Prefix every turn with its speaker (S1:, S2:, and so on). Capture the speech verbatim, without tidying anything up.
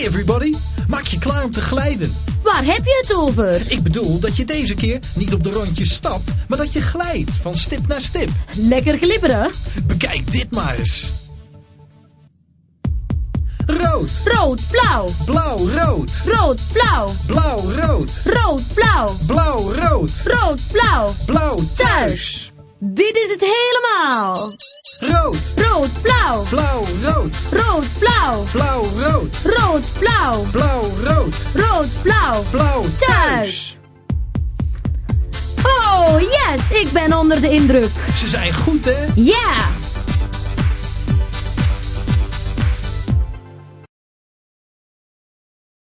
S1: Hey everybody, maak je klaar om te glijden.
S2: Waar heb je het over?
S1: Ik bedoel dat je deze keer niet op de rondjes stapt, maar dat je glijdt van stip naar stip.
S2: Lekker glibberen.
S1: Bekijk dit maar eens. Rood.
S2: Rood, blauw.
S1: Blauw, rood.
S2: Rood, blauw.
S1: Blauw, rood.
S2: Rood, blauw.
S1: Blauw, rood.
S2: Rood, blauw.
S1: Blauw, thuis.
S2: Dit is het helemaal.
S1: Rood.
S2: Rood, blauw.
S1: Blauw, rood.
S2: Rood, blauw.
S1: Blauw, rood.
S2: Rood, blauw.
S1: Blauw, rood.
S2: Rood, blauw.
S1: Blauw,
S2: thuis. Oh, yes, ik ben onder de indruk.
S1: Ze zijn goed, hè?
S2: Ja.